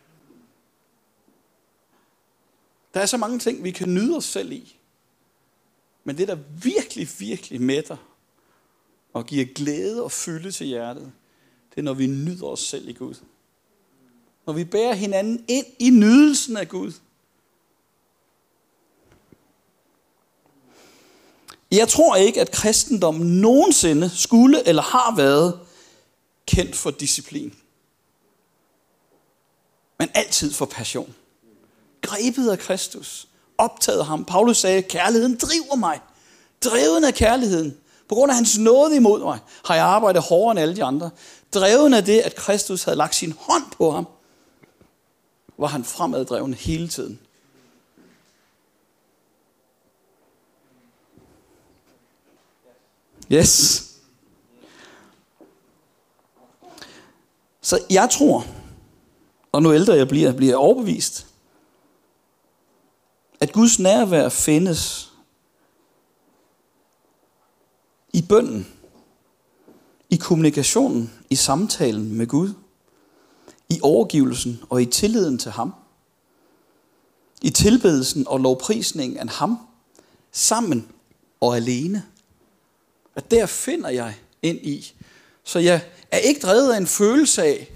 Der er så mange ting, vi kan nyde os selv i. Men det, der virkelig, virkelig mætter og giver glæde og fylde til hjertet, det er, når vi nyder os selv i Gud. Når vi bærer hinanden ind i nydelsen af Gud. Jeg tror ikke, at kristendommen nogensinde skulle eller har været kendt for disciplin. Men altid for passion. Grebet af Kristus. Optaget af ham. Paulus sagde, kærligheden driver mig. Dreven af kærligheden. På grund af hans nåde imod mig, har jeg arbejdet hårdere end alle de andre. Dreven af det, at Kristus havde lagt sin hånd på ham, var han fremaddreven hele tiden. Yes. Så jeg tror, og nu ældre jeg bliver, bliver jeg overbevist, at Guds nærvær findes i bønnen, i kommunikationen, i samtalen med Gud, i overgivelsen og i tilliden til ham, i tilbedelsen og lovprisningen af ham, sammen og alene. At der finder jeg ind i. Så jeg er ikke drevet af en følelse af,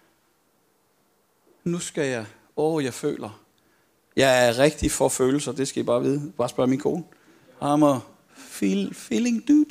nu skal jeg, åh, jeg føler. Jeg er rigtig for følelser, det skal I bare vide. Bare spørg min kone. I'm a feel, feeling dude.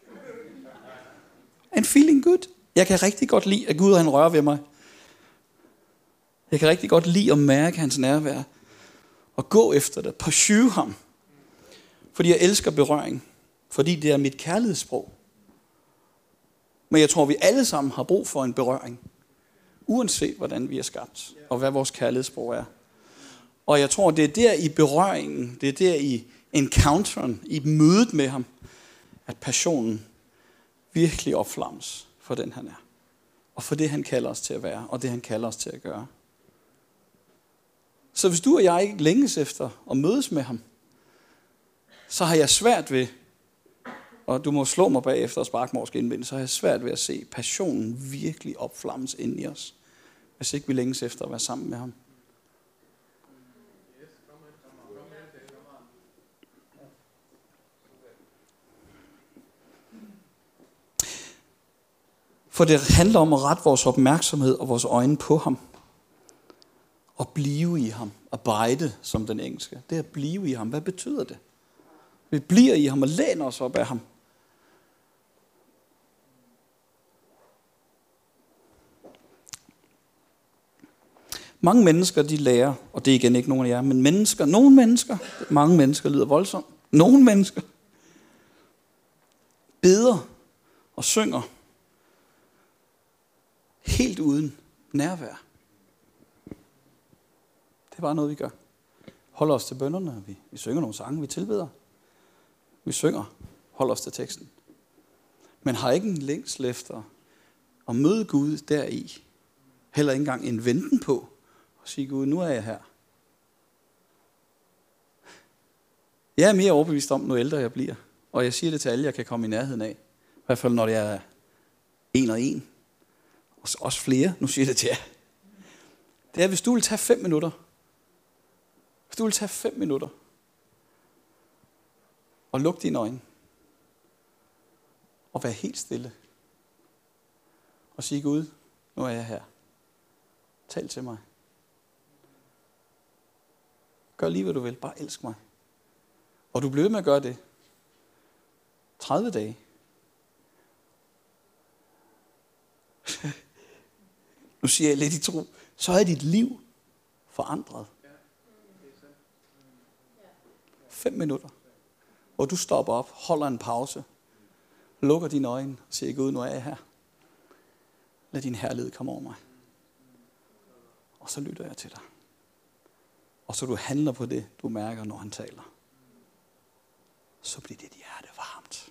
And feeling good. Jeg kan rigtig godt lide, at Gud han rører ved mig. Jeg kan rigtig godt lide at mærke hans nærvær. Og gå efter det. Pursue ham. Fordi jeg elsker berøring. Fordi det er mit kærlighedssprog. Men jeg tror, vi alle sammen har brug for en berøring. Uanset hvordan vi er skabt. Og hvad vores kærlighedssprog er. Og jeg tror, det er der i berøringen. Det er der i encounteren. I mødet med ham. At passionen virkelig opflammes for den han er. Og for det han kalder os til at være. Og det han kalder os til at gøre. Så hvis du og jeg ikke længes efter at mødes med ham, så har jeg svært ved, og du må slå mig bagefter og sparke mig over skinbenet, så har jeg svært ved at se passionen virkelig opflammes ind i os, hvis ikke vi længes efter at være sammen med ham. For det handler om at rette vores opmærksomhed og vores øjne på ham. Og blive i ham. Abide, som den engelske. Det er at blive i ham. Hvad betyder det? Vi bliver i ham og læner os op af ham. Mange mennesker, de lærer, og det er igen ikke nogen af jer, men mennesker, nogle mennesker, mange mennesker lyder voldsomt, nogle mennesker beder og synger Helt uden nærvær. Det er bare noget, vi gør. Holder os til bønnerne, vi, vi synger nogle sange, vi tilbeder. Vi synger, holder os til teksten. Men har ikke en længsel efter at møde Gud deri. Heller ikke engang en venten på at sige, Gud, nu er jeg her. Jeg er mere overbevist om, nu ældre jeg bliver. Og jeg siger det til alle, jeg kan komme i nærheden af. I hvert fald når det er en og en. Og også flere, nu siger jeg det til jer. Det er, hvis du vil tage fem minutter. Hvis du vil tage fem minutter. Og lukke dine øjne. Og være helt stille. Og sige, Gud, nu er jeg her. Tal til mig. Gør lige, hvad du vil. Bare elsk mig. Og du bliver ved med at gøre det. tredive dage. Nu siger jeg lidt i tro. Så er dit liv forandret. Fem minutter. Hvor du stopper op, holder en pause, lukker dine øjne og siger, Gud, nu er jeg her. Lad din herlighed komme over mig. Og så lytter jeg til dig. Og så du handler på det, du mærker, når han taler. Så bliver dit hjerte varmt.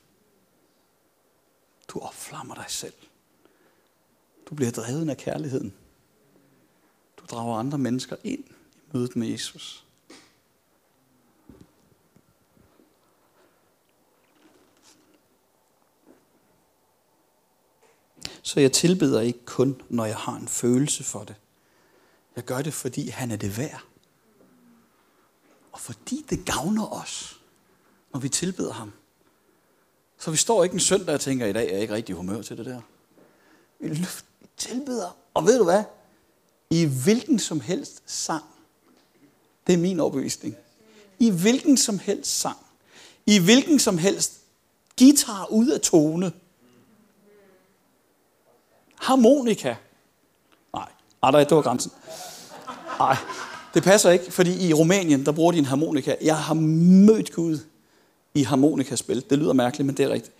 Du opflammer dig selv. Du bliver drevet af kærligheden. Du drager andre mennesker ind i mødet med Jesus. Så jeg tilbeder ikke kun, når jeg har en følelse for det. Jeg gør det, fordi han er det værd. Og fordi det gavner os, når vi tilbeder ham. Så vi står ikke en søndag og tænker, i dag er jeg ikke rigtig humør til det der. Vi tilbeder. Og ved du hvad? I hvilken som helst sang. Det er min overbevisning. I hvilken som helst sang. I hvilken som helst guitar ud af tone. Harmonika. Nej, ah, det var grænsen. Nej, det passer ikke, fordi i Rumænien, der bruger de en harmonika. Jeg har mødt Gud i harmonikaspil. Det lyder mærkeligt, men det er rigtigt.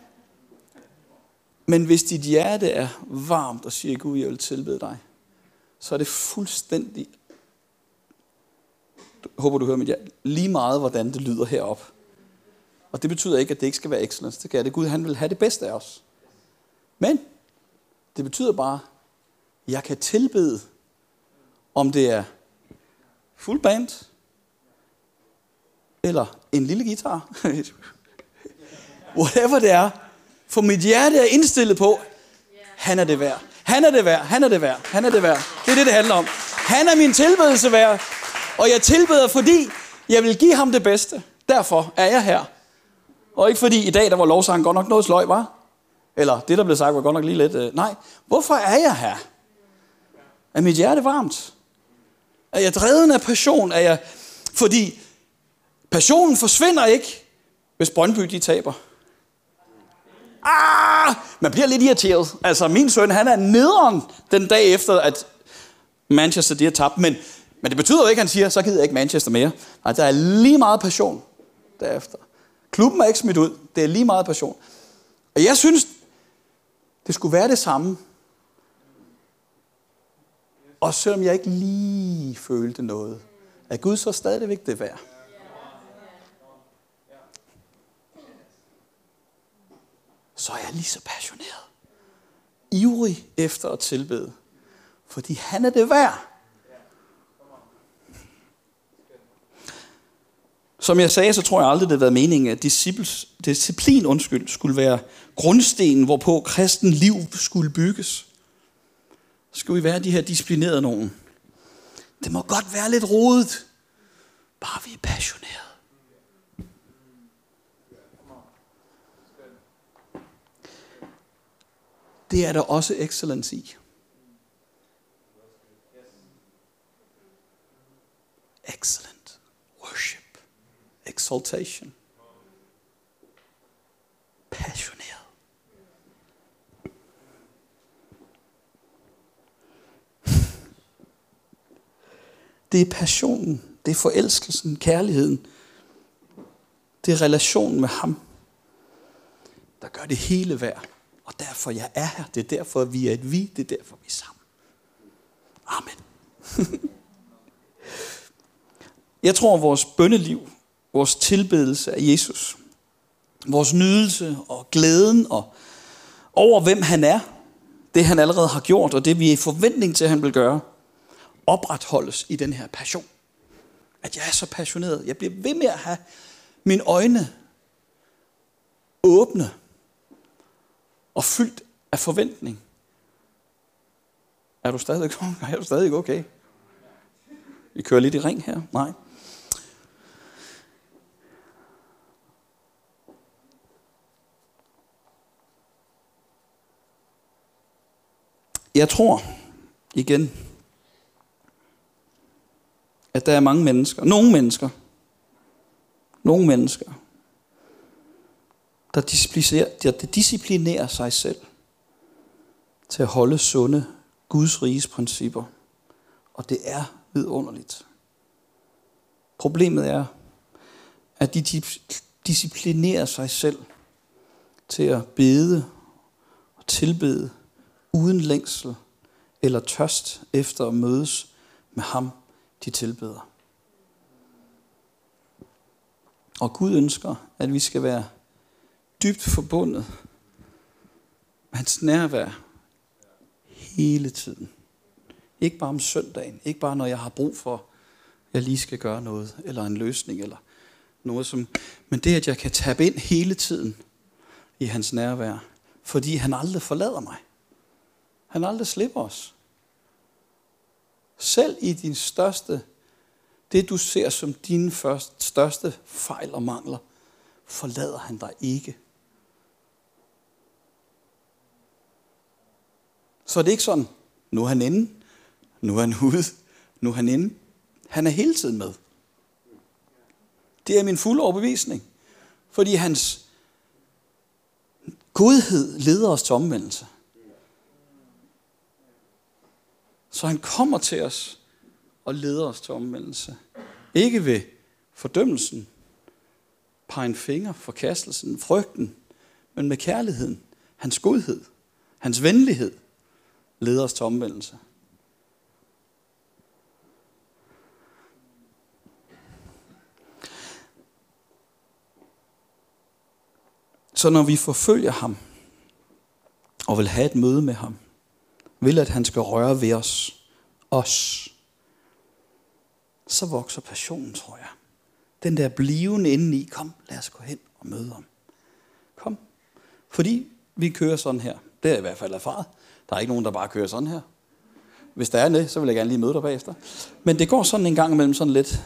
Men hvis dit hjerte er varmt og siger, Gud, jeg vil tilbede dig, så er det fuldstændig, jeg håber du hører mit hjerte, lige meget, hvordan det lyder herop. Og det betyder ikke, at det ikke skal være excellence. Det kan det. Gud, han vil have det bedste af os. Men det betyder bare, at jeg kan tilbede, om det er fuld band, eller en lille guitar. Whatever det er. For mit hjerte er indstillet på, han er det værd. Han er det værd. Han er det værd. Han er det værd. Det er det, det handler om. Han er min tilbedelse værd. Og jeg tilbeder, fordi jeg vil give ham det bedste. Derfor er jeg her. Og ikke fordi i dag, der var lovsangen godt nok noget sløj, var? Eller det, der blev sagt, var godt nok lige lidt. Øh, nej, hvorfor er jeg her? Er mit hjerte varmt? Er jeg dreven af passion? Er jeg... Fordi passionen forsvinder ikke, hvis Brøndby de taber. Ah, man bliver lidt irriteret. Altså, min søn, han er nederen den dag efter, at Manchester de har tabt. Men, men det betyder jo ikke, at han siger, så gider jeg ikke Manchester mere. Nej, der er lige meget passion derefter. Klubben er ikke smidt ud. Det er lige meget passion. Og jeg synes, det skulle være det samme. Og selvom jeg ikke lige følte noget, er Gud så stadigvæk det værd. Så er jeg lige så passioneret. Ivrig efter at tilbede. Fordi han er det værd. Som jeg sagde, så tror jeg aldrig, det har været meningen, at disciplin undskyld, skulle være grundstenen, hvorpå kristen liv skulle bygges. Så skal vi være de her disciplinerede nogen. Det må godt være lidt rodet. Bare vi er passionerede. Det er der også excellence i. Excellent worship. Exaltation. Passioneret. Det er passionen, det er forelskelsen, kærligheden. Det er relationen med ham, der gør det hele værd Og derfor jeg er her. Det er derfor vi er et vi. Det er derfor vi er sammen. Amen. Jeg tror, at vores bønneliv, vores tilbedelse af Jesus, vores nydelse og glæden og over hvem han er, det han allerede har gjort, og det vi er i forventning til, at han vil gøre, opretholdes i den her passion. At jeg er så passioneret. Jeg bliver ved med at have mine øjne åbne og fyldt af forventning. Er du stadig, er du stadig okay? Vi kører lidt i ring her. Nej. Jeg tror igen, at der er mange mennesker, nogle mennesker, nogle mennesker, der disciplinerer, der disciplinerer sig selv til at holde sunde Guds riges principper. Og det er vidunderligt. Problemet er, at de disciplinerer sig selv til at bede og tilbede uden længsel eller tørst efter at mødes med ham, de tilbeder. Og Gud ønsker, at vi skal være dybt forbundet med hans nærvær hele tiden. Ikke bare om søndagen, ikke bare når jeg har brug for, at jeg lige skal gøre noget, eller en løsning, eller noget som, men det at jeg kan tabe ind hele tiden i hans nærvær, fordi han aldrig forlader mig. Han aldrig slipper os. Selv i din største, det du ser som dine første, største fejl og mangler, forlader han dig ikke. Så det er ikke sådan, nu er han inde, nu er han ude, nu er han inde. Han er hele tiden med. Det er min fulde overbevisning. Fordi hans godhed leder os til omvendelse. Så han kommer til os og leder os til omvendelse. Ikke ved fordømmelsen, pegen finger, forkastelsen, frygten, men med kærligheden, hans godhed, hans venlighed leder os til omvendelse. Så når vi forfølger ham og vil have et møde med ham, vil at han skal røre ved os, os, så vokser passionen, tror jeg. Den der bliven indeni, kom, lad os gå hen og møde ham. Kom. Fordi vi kører sådan her. Det er i hvert fald erfaret. Der er ikke nogen, der bare kører sådan her. Hvis der er det, så vil jeg gerne lige møde dig bagefter. Men det går sådan en gang imellem sådan lidt.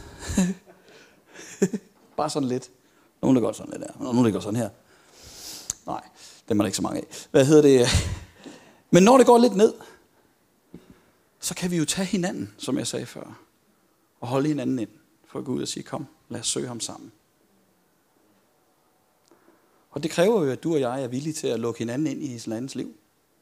Bare sådan lidt. Nogle der går sådan lidt der, og nogle der går sådan her. Nej, dem er der ikke så mange af. Hvad hedder det? Men når det går lidt ned, så kan vi jo tage hinanden, som jeg sagde før, og holde hinanden ind, for at gå ud og sige, kom, lad os søge ham sammen. Og det kræver jo, at du og jeg er villige til at lukke hinanden ind i hinandens liv.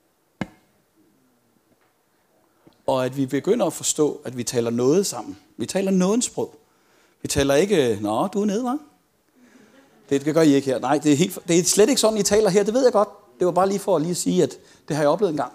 Og at vi begynder at forstå, at vi taler noget sammen. Vi taler nådens sprog. Vi taler ikke, nå, du er nede, hva'? Det gør I ikke her. Nej, det er, helt, det er slet ikke sådan, I taler her. Det ved jeg godt. Det var bare lige for at lige sige, at det har jeg oplevet en gang.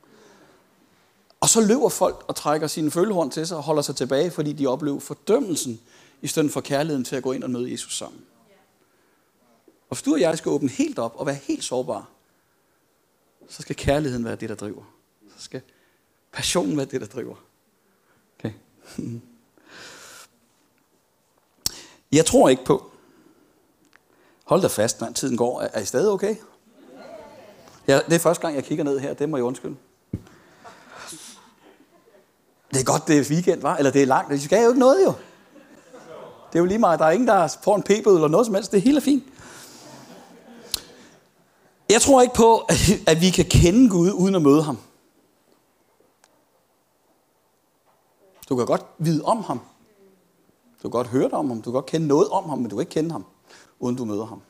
Og så løber folk og trækker sine følehorn til sig og holder sig tilbage, fordi de oplever fordømmelsen, i stedet for kærligheden til at gå ind og møde Jesus sammen. Og hvis du og jeg skal åbne helt op og være helt sårbare, så skal kærligheden være det, der driver. Så skal passionen være det, der driver. Okay. Jeg tror ikke på. Hold da fast, mand. Tiden går. Er I stadig okay? Ja, det er første gang, jeg kigger ned her. Det må jeg undskylde. Det er godt, det er weekend, var? Eller det er langt. Vi skal jo ikke noget, jo. Det er jo lige meget. Der er ingen, der får en p-bøde eller noget som helst. Det er helt fint. Jeg tror ikke på, at vi kan kende Gud uden at møde ham. Du kan godt vide om ham. Du kan godt høre om ham. Du kan godt kende noget om ham, men du kan ikke kende ham, uden du møder ham.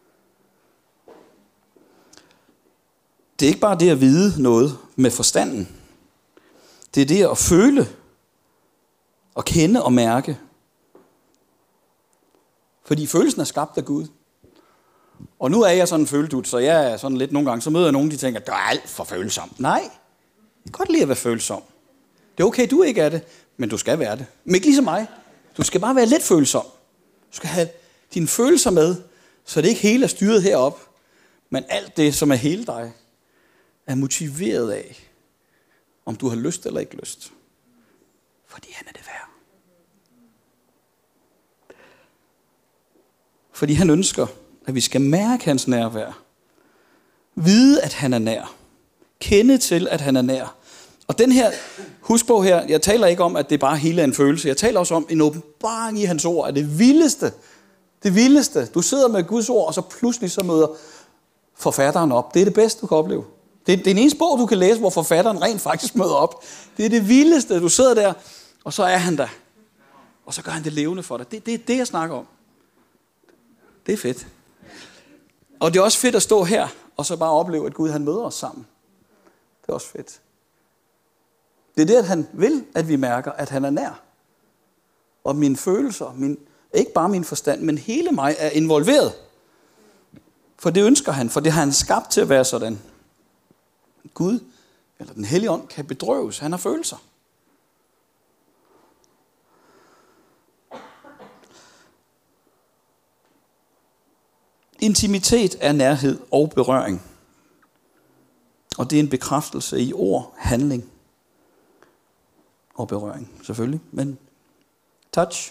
Det er ikke bare det at vide noget med forstanden. Det er det at føle, og kende og mærke. Fordi følelsen er skabt af Gud. Og nu er jeg sådan en føledut, så jeg er sådan lidt nogle gange, så møder jeg nogen, de tænker, det er alt for følsom. Nej, jeg kan godt lide at være følsom. Det er okay, du ikke er det, men du skal være det. Men ikke ligesom mig. Du skal bare være lidt følsom. Du skal have dine følelser med, så det ikke hele er styret herop, men alt det, som er hele dig, er motiveret af, om du har lyst eller ikke lyst. Fordi han er det værd. Fordi han ønsker, at vi skal mærke hans nærvær. Vide, at han er nær. Kende til, at han er nær. Og den her, husk på her, jeg taler ikke om, at det bare hele er en følelse. Jeg taler også om en åbenbaring i hans ord, at det vildeste, det vildeste, du sidder med Guds ord, og så pludselig så møder forfatteren op. Det er det bedste, du kan opleve. Det er, det er den eneste bog, du kan læse, hvor forfatteren rent faktisk møder op. Det er det vildeste, du sidder der, og så er han der. Og så gør han det levende for dig. Det, det er det, jeg snakker om. Det er fedt. Og det er også fedt at stå her, og så bare opleve, at Gud han møder os sammen. Det er også fedt. Det er det, at han vil, at vi mærker, at han er nær. Og mine følelser, min, ikke bare min forstand, men hele mig er involveret. For det ønsker han, for det har han skabt til at være sådan. Gud, eller den hellige ånd, kan bedrøves. Han har følelser. Intimitet er nærhed og berøring. Og det er en bekræftelse i ord, handling og berøring, selvfølgelig. Men touch.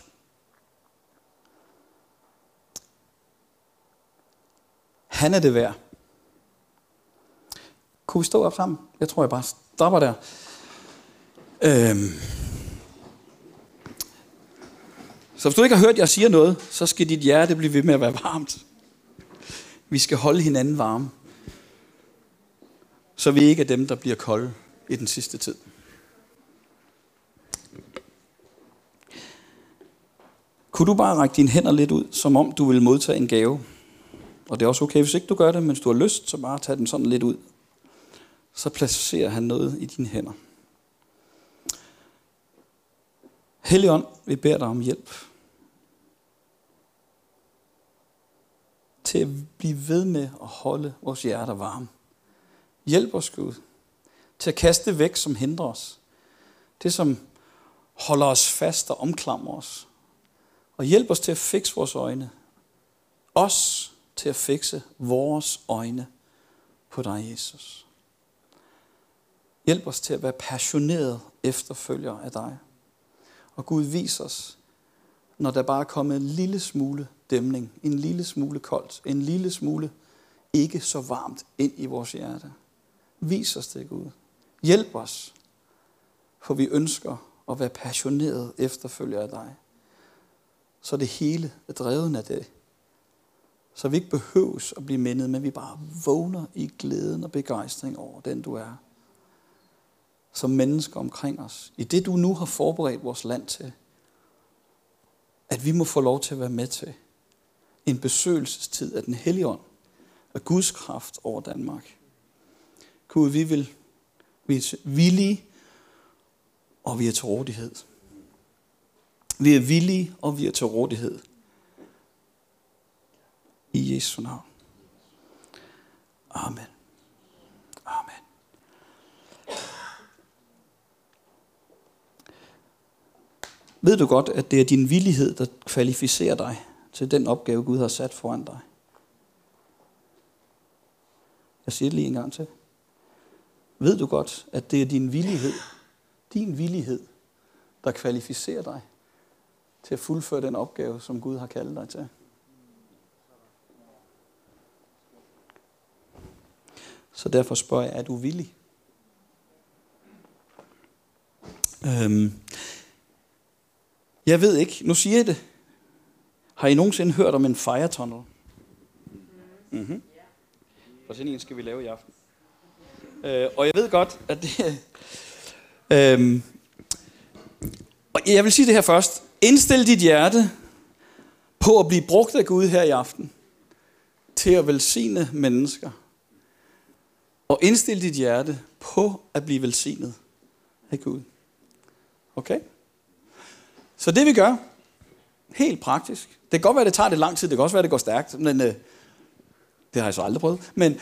Han er det værd. Kunne vi stå op sammen? Jeg tror, jeg bare stopper der. Øhm. Så hvis du ikke har hørt, at jeg siger noget, så skal dit hjerte blive ved med at være varmt. Vi skal holde hinanden varme, så vi ikke er dem, der bliver kolde i den sidste tid. Kunne du bare række dine hænder lidt ud, som om du vil modtage en gave? Og det er også okay, hvis ikke du gør det, men hvis du har lyst, så bare tag den sådan lidt ud. Så placerer han noget i dine hænder. Helligånd, vi beder dig om hjælp til at blive ved med at holde vores hjerter varme. Hjælp os, Gud, til at kaste det væk, som hindrer os. Det, som holder os fast og omklamrer os. Og hjælp os til at fikse vores øjne. Os til at fikse vores øjne på dig, Jesus. Hjælp os til at være passionerede efterfølgere af dig. Og Gud, vis os, når der bare er kommet en lille smule dæmning, en lille smule koldt, en lille smule ikke så varmt ind i vores hjerte. Vis os det, Gud. Hjælp os, for vi ønsker at være passionerede efterfølgere af dig. Så det hele er drevet af det. Så vi ikke behøves at blive mindet, men vi bare vågner i glæden og begejstring over den, du er. Som mennesker omkring os. I det, du nu har forberedt vores land til. At vi må få lov til at være med til en besøgelsestid af den hellige ånd. Af Guds kraft over Danmark. Gud, vi vil vi er villige, og vi er til rådighed. Vi er villige, og vi er til rådighed. I Jesu navn. Amen. Amen. Ved du godt, at det er din villighed, der kvalificerer dig til den opgave, Gud har sat foran dig? Jeg siger det lige en gang til. Ved du godt, at det er din villighed, din villighed, der kvalificerer dig til at fuldføre den opgave, som Gud har kaldet dig til? Så derfor spørger jeg, er du villig? Øhm, jeg ved ikke, nu siger jeg det. Har I nogensinde hørt om en fire tunnel? Mm-hmm. For sådan en skal vi lave i aften. Øh, og jeg ved godt, at det... øhm, og jeg vil sige det her først. Indstil dit hjerte på at blive brugt af Gud her i aften. Til at velsigne mennesker. Og indstil dit hjerte på at blive velsignet af Gud. Okay? Så det vi gør, helt praktisk. Det kan godt være, det tager det lang tid. Det kan også være, det går stærkt. Men øh, Det har jeg så aldrig prøvet. Men,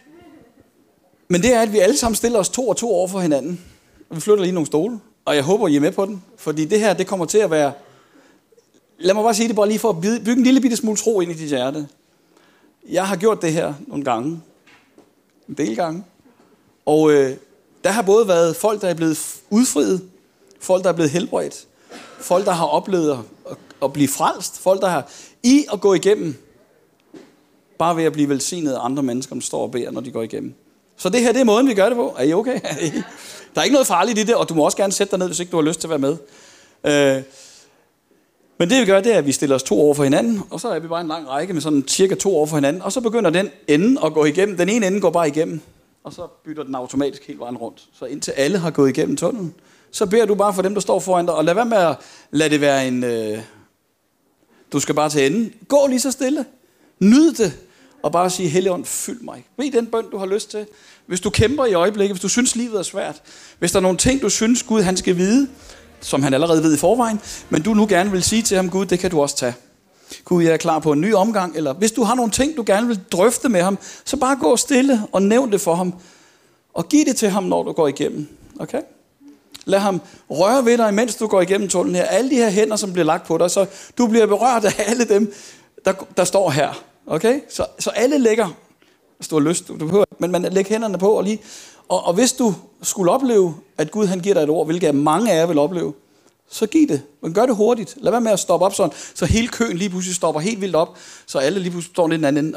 men det er, at vi alle sammen stiller os to og to over for hinanden. Og vi flytter lige nogle stole. Og jeg håber, I er med på den. Fordi det her, det kommer til at være... Lad mig bare sige det bare lige for at bygge en lille bitte smule tro ind i dit hjerte. Jeg har gjort det her nogle gange. En del gange. Og øh, der har både været folk, der er blevet udfriet. Folk, der er blevet helbredt. Folk, der har oplevet at, at blive frelst. Folk, der har i at gå igennem. Bare ved at blive velsignet af andre mennesker, der står og beder, når de går igennem. Så det her, det er måden, vi gør det på. Er I okay? Der er ikke noget farligt i det, og du må også gerne sætte dig ned, hvis ikke du har lyst til at være med. Øh, men det vi gør, det er, at vi stiller os to over for hinanden, og så er vi bare en lang række med sådan cirka to over for hinanden, og så begynder den ende at gå igennem. Den ene ende går bare igennem, og så bytter den automatisk helt vejen rundt. Så indtil alle har gået igennem tunnelen, så beder du bare for dem, der står foran dig, og lad være med at lade det være en... Øh, du skal bare til enden. Gå lige så stille. Nyd det. Og bare sige, Helligånd, fyld mig. Bed den bøn, du har lyst til. Hvis du kæmper i øjeblikket, hvis du synes, livet er svært, hvis der er nogle ting, du synes, Gud han skal vide, som han allerede ved i forvejen, men du nu gerne vil sige til ham, Gud, det kan du også tage. Gud, jeg er klar på en ny omgang. Eller hvis du har nogle ting, du gerne vil drøfte med ham, så bare gå stille og nævn det for ham. Og giv det til ham, når du går igennem. Okay? Lad ham røre ved dig, mens du går igennem tunnelen her. Alle de her hænder, som bliver lagt på dig, så du bliver berørt af alle dem, der, der står her. Okay? Så, så alle lægger, hvis du har lyst, du behøver, men man lægger hænderne på og lige. Og, og hvis du skulle opleve, at Gud han giver dig et ord, hvilket mange af jer vil opleve, så giv det. Men gør det hurtigt. Lad være med at stoppe op sådan, så hele køen lige pludselig stopper helt vildt op, så alle lige pludselig står lidt en anden.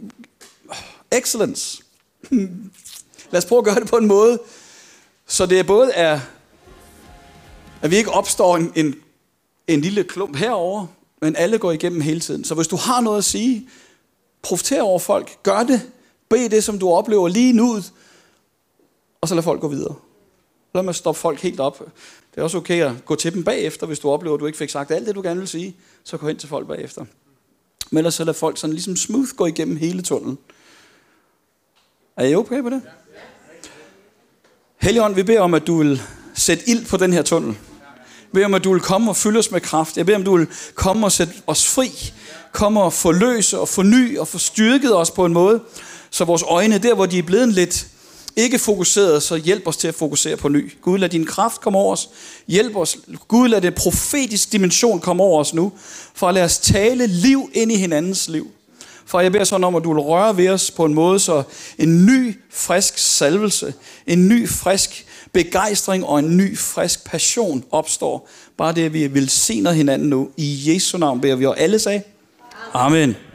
Excellence. Lad os prøve at gøre det på en måde, så det både er, at vi ikke opstår en, en, en lille klump herover, men alle går igennem hele tiden. Så hvis du har noget at sige, profiter over folk, gør det, bed det, som du oplever lige nu, og så lad folk gå videre. Lad mig stoppe folk helt op. Det er også okay at gå til dem bagefter, hvis du oplever, at du ikke fik sagt alt det, du gerne vil sige, så gå hen til folk bagefter. Men ellers så lad folk sådan ligesom smooth gå igennem hele tunnelen. Er I okay på det? Helligånd, vi beder om, at du vil sætte ild på den her tunnel. Jeg beder om, at du vil komme og fylde os med kraft. Jeg beder om, at du vil komme og sætte os fri. Komme og forløse og forny og få styrket os på en måde, så vores øjne, der hvor de er blevet lidt ikke fokuseret, så hjælp os til at fokusere på ny. Gud, lad din kraft komme over os. Hjælp os. Gud, lad det profetisk dimension komme over os nu, for at lade os tale liv ind i hinandens liv. For jeg beder sådan om, at du vil røre ved os på en måde, så en ny, frisk salvelse, en ny, frisk begejstring og en ny, frisk passion opstår. Bare det, at vi velsigner hinanden nu. I Jesu navn beder vi, og alle sagde, Amen.